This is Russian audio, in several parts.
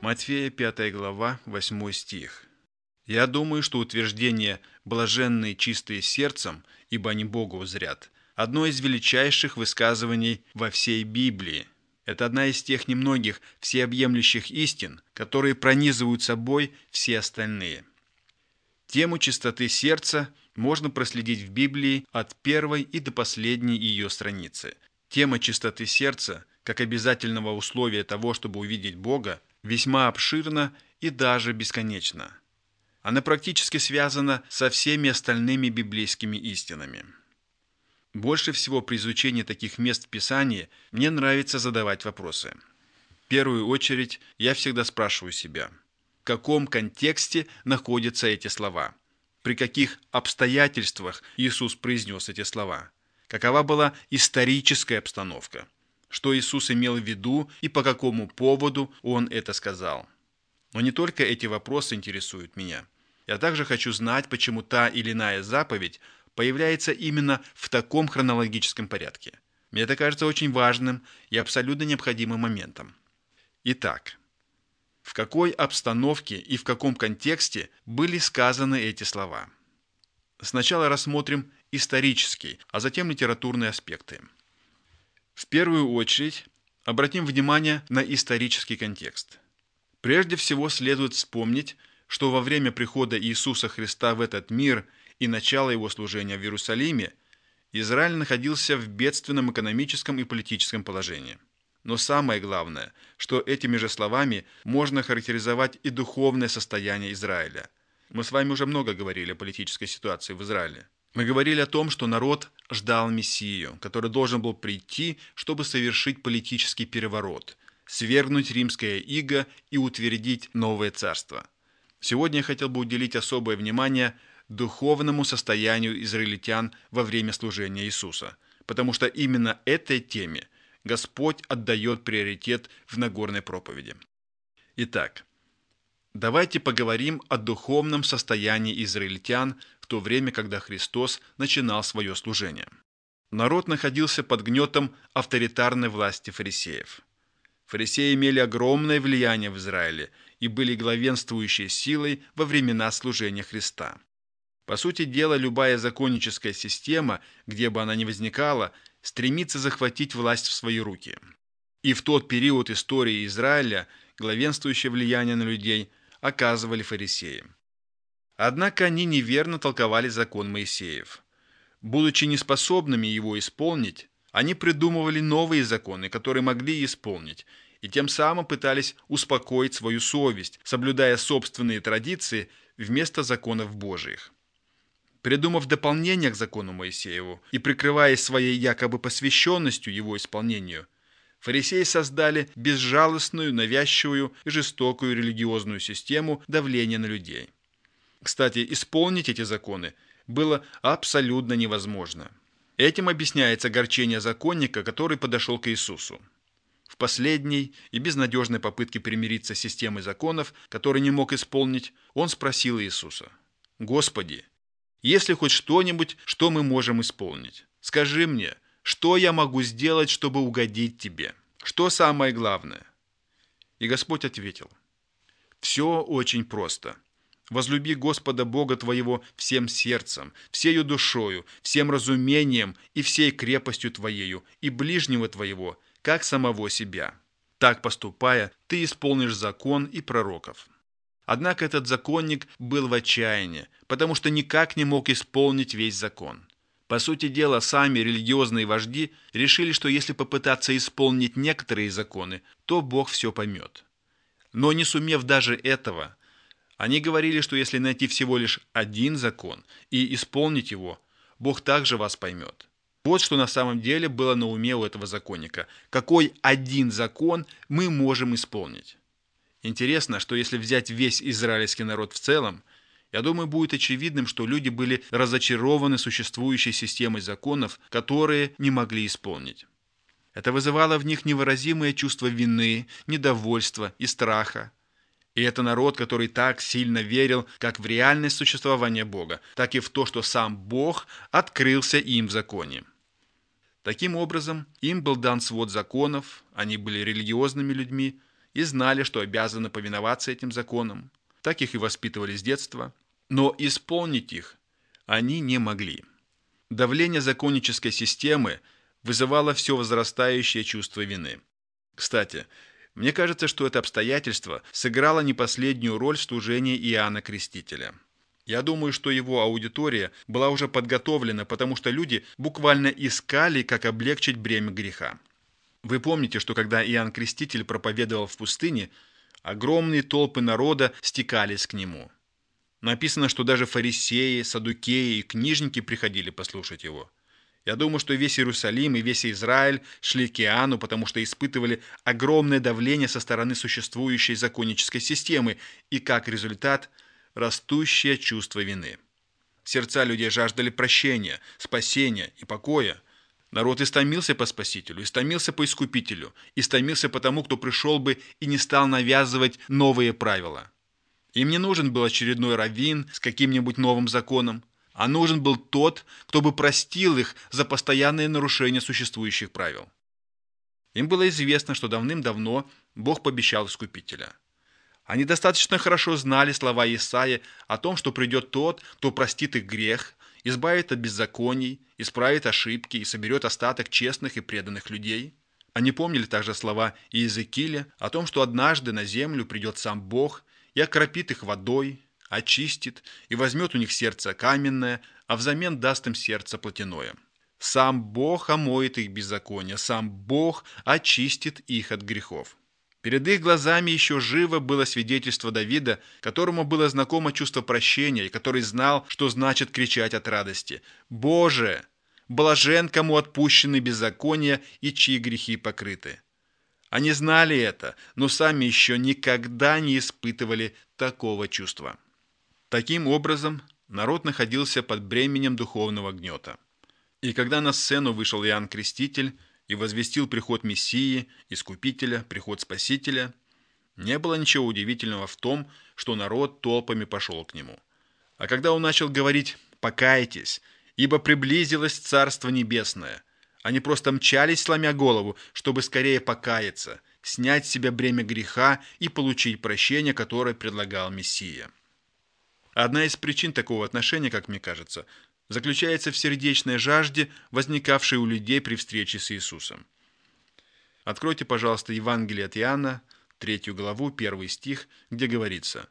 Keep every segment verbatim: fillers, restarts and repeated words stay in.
Матфея, пятая глава, восьмой стих. «Я думаю, что утверждение «блаженные чистые сердцем, ибо они Бога узрят» одно из величайших высказываний во всей Библии. Это одна из тех немногих всеобъемлющих истин, которые пронизывают собой все остальные. Тему чистоты сердца можно проследить в Библии от первой и до последней ее страницы. Тема чистоты сердца, как обязательного условия того, чтобы увидеть Бога, весьма обширна и даже бесконечна. Она практически связана со всеми остальными библейскими истинами. Больше всего при изучении таких мест в Писании мне нравится задавать вопросы. В первую очередь я всегда спрашиваю себя, в каком контексте находятся эти слова? При каких обстоятельствах Иисус произнес эти слова? Какова была историческая обстановка? Что Иисус имел в виду и по какому поводу Он это сказал? Но не только эти вопросы интересуют меня. Я также хочу знать, почему та или иная заповедь появляется именно в таком хронологическом порядке. Мне это кажется очень важным и абсолютно необходимым моментом. Итак, в какой обстановке и в каком контексте были сказаны эти слова? Сначала рассмотрим исторические, а затем литературные аспекты. В первую очередь обратим внимание на исторический контекст. Прежде всего следует вспомнить, что во время прихода Иисуса Христа в этот мир и начала его служения в Иерусалиме Израиль находился в бедственном экономическом и политическом положении. Но самое главное, что этими же словами можно характеризовать и духовное состояние Израиля. Мы с вами уже много говорили о политической ситуации в Израиле. Мы говорили о том, что народ ждал Мессию, который должен был прийти, чтобы совершить политический переворот, свергнуть римское иго и утвердить новое царство. Сегодня я хотел бы уделить особое внимание духовному состоянию израильтян во время служения Иисуса, потому что именно этой теме Господь отдает приоритет в Нагорной проповеди. Итак, давайте поговорим о духовном состоянии израильтян в то время, когда Христос начинал свое служение. Народ находился под гнетом авторитарной власти фарисеев. Фарисеи имели огромное влияние в Израиле и были главенствующей силой во времена служения Христа. По сути дела, любая законническая система, где бы она ни возникала, стремится захватить власть в свои руки. И в тот период истории Израиля главенствующее влияние на людей оказывали фарисеи. Однако они неверно толковали закон Моисеев. Будучи неспособными его исполнить, они придумывали новые законы, которые могли исполнить, и тем самым пытались успокоить свою совесть, соблюдая собственные традиции вместо законов Божиих. Придумав дополнение к закону Моисееву и прикрываясь своей якобы посвященностью его исполнению, фарисеи создали безжалостную, навязчивую и жестокую религиозную систему давления на людей. Кстати, исполнить эти законы было абсолютно невозможно. Этим объясняется огорчение законника, который подошел к Иисусу. В последней и безнадежной попытке примириться с системой законов, который не мог исполнить, он спросил Иисуса: «Господи, есть ли хоть что-нибудь, что мы можем исполнить? Скажи мне, что я могу сделать, чтобы угодить Тебе? Что самое главное?» И Господь ответил: «Все очень просто. Возлюби Господа Бога твоего всем сердцем, всею душою, всем разумением и всей крепостью твоею, и ближнего твоего, как самого себя. Так поступая, ты исполнишь закон и пророков». Однако этот законник был в отчаянии, потому что никак не мог исполнить весь закон. По сути дела, сами религиозные вожди решили, что если попытаться исполнить некоторые законы, то Бог все поймет. Но не сумев даже этого, они говорили, что если найти всего лишь один закон и исполнить его, Бог также вас поймет. Вот что на самом деле было на уме у этого законника. Какой один закон мы можем исполнить? Интересно, что если взять весь израильский народ в целом, я думаю, будет очевидным, что люди были разочарованы существующей системой законов, которые не могли исполнить. Это вызывало в них невыразимое чувство вины, недовольства и страха. И это народ, который так сильно верил как в реальность существования Бога, так и в то, что сам Бог открылся им в законе. Таким образом, им был дан свод законов, они были религиозными людьми, и знали, что обязаны повиноваться этим законам. Так их и воспитывали с детства. Но исполнить их они не могли. Давление законнической системы вызывало все возрастающее чувство вины. Кстати, мне кажется, что это обстоятельство сыграло не последнюю роль в служении Иоанна Крестителя. Я думаю, что его аудитория была уже подготовлена, потому что люди буквально искали, как облегчить бремя греха. Вы помните, что когда Иоанн Креститель проповедовал в пустыне, огромные толпы народа стекались к нему. Написано, что даже фарисеи, саддукеи и книжники приходили послушать его. Я думаю, что весь Иерусалим и весь Израиль шли к Иоанну, потому что испытывали огромное давление со стороны существующей законнической системы и, как результат, растущее чувство вины. Сердца людей жаждали прощения, спасения и покоя. Народ истомился по Спасителю, истомился по Искупителю, истомился по тому, кто пришел бы и не стал навязывать новые правила. Им не нужен был очередной раввин с каким-нибудь новым законом, а нужен был тот, кто бы простил их за постоянное нарушение существующих правил. Им было известно, что давным-давно Бог пообещал Искупителя. Они достаточно хорошо знали слова Исаии о том, что придет тот, кто простит их грех, избавит от беззаконий, исправит ошибки и соберет остаток честных и преданных людей. Они помнили также слова Иезекииля о том, что однажды на землю придет сам Бог и окропит их водой, очистит и возьмет у них сердце каменное, а взамен даст им сердце плотяное. Сам Бог омоет их беззаконие, сам Бог очистит их от грехов. Перед их глазами еще живо было свидетельство Давида, которому было знакомо чувство прощения и который знал, что значит кричать от радости: «Боже, блажен, кому отпущены беззакония и чьи грехи покрыты». Они знали это, но сами еще никогда не испытывали такого чувства. Таким образом, народ находился под бременем духовного гнета. И когда на сцену вышел Иоанн Креститель и возвестил приход Мессии, Искупителя, приход Спасителя, не было ничего удивительного в том, что народ толпами пошел к нему. А когда он начал говорить «покайтесь, ибо приблизилось Царство Небесное», они просто мчались, сломя голову, чтобы скорее покаяться, снять с себя бремя греха и получить прощение, которое предлагал Мессия. Одна из причин такого отношения, как мне кажется, заключается в сердечной жажде, возникавшей у людей при встрече с Иисусом. Откройте, пожалуйста, Евангелие от Иоанна, третью главу, первый стих, где говорится: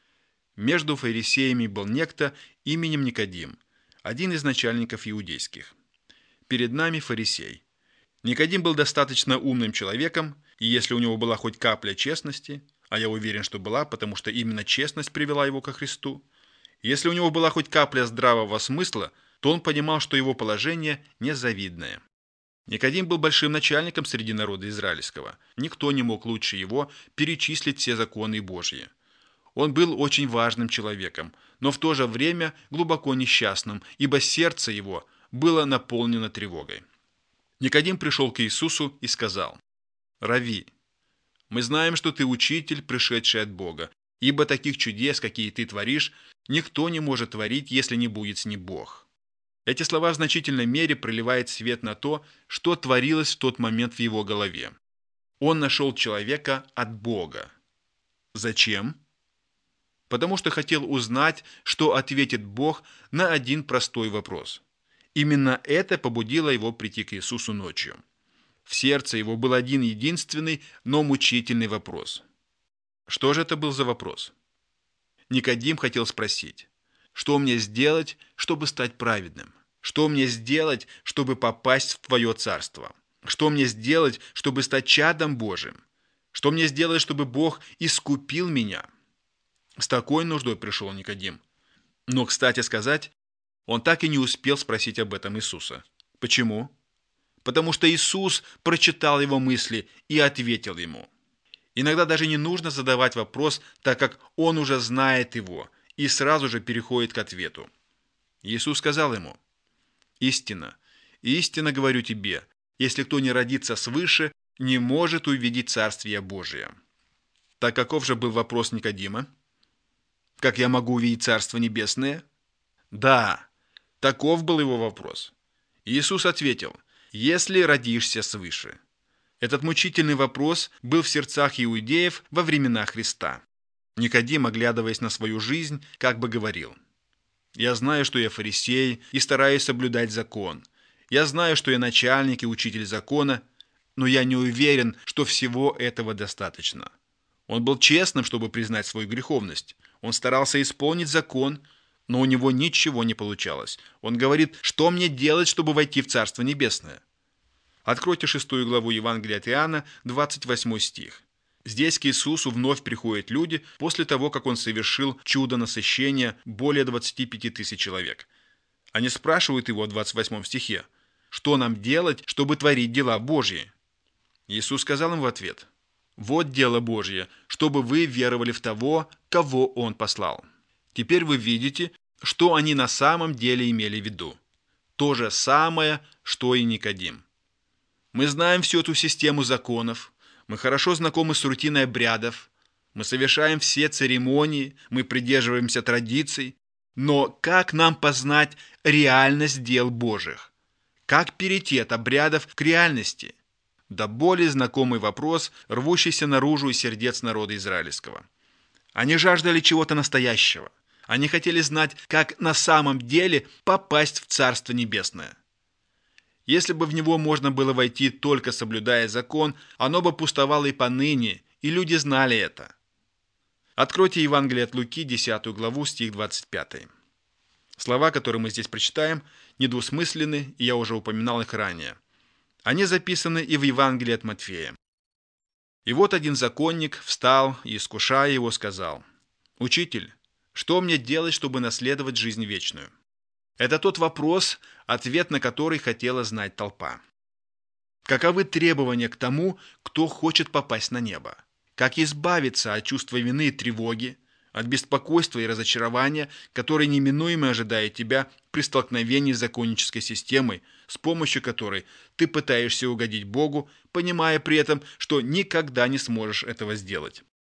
«Между фарисеями был некто именем Никодим, один из начальников иудейских. Перед нами фарисей. Никодим был достаточно умным человеком, и если у него была хоть капля честности, а я уверен, что была, потому что именно честность привела его ко Христу, если у него была хоть капля здравого смысла, то он понимал, что его положение незавидное. Никодим был большим начальником среди народа израильского. Никто не мог лучше его перечислить все законы Божьи. Он был очень важным человеком, но в то же время глубоко несчастным, ибо сердце его было наполнено тревогой. Никодим пришел к Иисусу и сказал: «Рави, мы знаем, что ты учитель, пришедший от Бога, ибо таких чудес, какие ты творишь, никто не может творить, если не будет с ним Бог». Эти слова в значительной мере проливают свет на то, что творилось в тот момент в его голове. Он нашел человека от Бога. Зачем? Потому что хотел узнать, что ответит Бог на один простой вопрос. Именно это побудило его прийти к Иисусу ночью. В сердце его был один единственный, но мучительный вопрос. Что же это был за вопрос? Никодим хотел спросить: что мне сделать, чтобы стать праведным? Что мне сделать, чтобы попасть в Твое царство? Что мне сделать, чтобы стать чадом Божьим? Что мне сделать, чтобы Бог искупил меня? С такой нуждой пришел Никодим. Но, кстати сказать, он так и не успел спросить об этом Иисуса. Почему? Потому что Иисус прочитал его мысли и ответил ему. Иногда даже не нужно задавать вопрос, так как он уже знает его и сразу же переходит к ответу. Иисус сказал ему: «Истина, истинно говорю тебе, если кто не родится свыше, не может увидеть Царствие Божие». Так каков же был вопрос Никодима? Как я могу увидеть Царство Небесное? Да, таков был его вопрос. Иисус ответил: «Если родишься свыше». Этот мучительный вопрос был в сердцах иудеев во времена Христа. Никодим, оглядываясь на свою жизнь, как бы говорил: «Я знаю, что я фарисей и стараюсь соблюдать закон. Я знаю, что я начальник и учитель закона, но я не уверен, что всего этого достаточно». Он был честным, чтобы признать свою греховность. Он старался исполнить закон, но у него ничего не получалось. Он говорит: «Что мне делать, чтобы войти в Царство Небесное?» Откройте шестую главу Евангелия от Иоанна, двадцать восьмой стих. Здесь к Иисусу вновь приходят люди после того, как Он совершил чудо насыщения более двадцати пяти тысяч человек. Они спрашивают Его в двадцать восьмом стихе: «Что нам делать, чтобы творить дела Божьи?» Иисус сказал им в ответ: «Вот дело Божье, чтобы вы веровали в того, кого Он послал». Теперь вы видите, что они на самом деле имели в виду. То же самое, что и Никодим. Мы знаем всю эту систему законов, мы хорошо знакомы с рутиной обрядов, мы совершаем все церемонии, мы придерживаемся традиций, но как нам познать реальность дел Божьих? Как перейти от обрядов к реальности? Да более знакомый вопрос, рвущийся наружу из сердец народа израильского. Они жаждали чего-то настоящего. Они хотели знать, как на самом деле попасть в Царство Небесное. Если бы в него можно было войти, только соблюдая закон, оно бы пустовало и поныне, и люди знали это. Откройте Евангелие от Луки, десятую главу, стих двадцать пятый. Слова, которые мы здесь прочитаем, недвусмысленны, и я уже упоминал их ранее. Они записаны и в Евангелии от Матфея. «И вот один законник встал и, искушая его, сказал: „Учитель, что мне делать, чтобы наследовать жизнь вечную?“ Это тот вопрос, ответ на который хотела знать толпа. Каковы требования к тому, кто хочет попасть на небо? Как избавиться от чувства вины и тревоги, от беспокойства и разочарования, которые неминуемо ожидают тебя при столкновении с законнической системой, с помощью которой ты пытаешься угодить Богу, понимая при этом, что никогда не сможешь этого сделать?